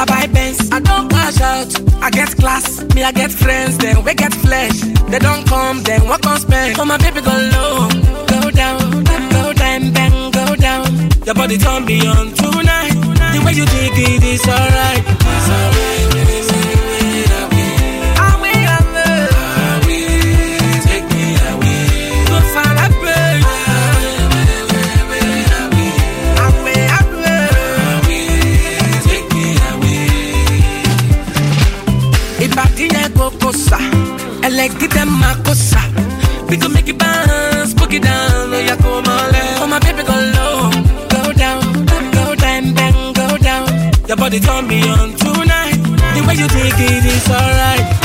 I buy Benz, I don't cash out. I get class, me I get friends, then we get flesh. They don't come, then what can spend? Oh my baby go low, go down, bang, go down. Your body turn me on tonight. The way you dig it is alright. It's alright, it's Elegite makosa, we gon' make it bounce, book it down, oh yeah, come on, oh my baby go low, go down, bang, go down. Your body turn me on tonight, the way you take it is alright.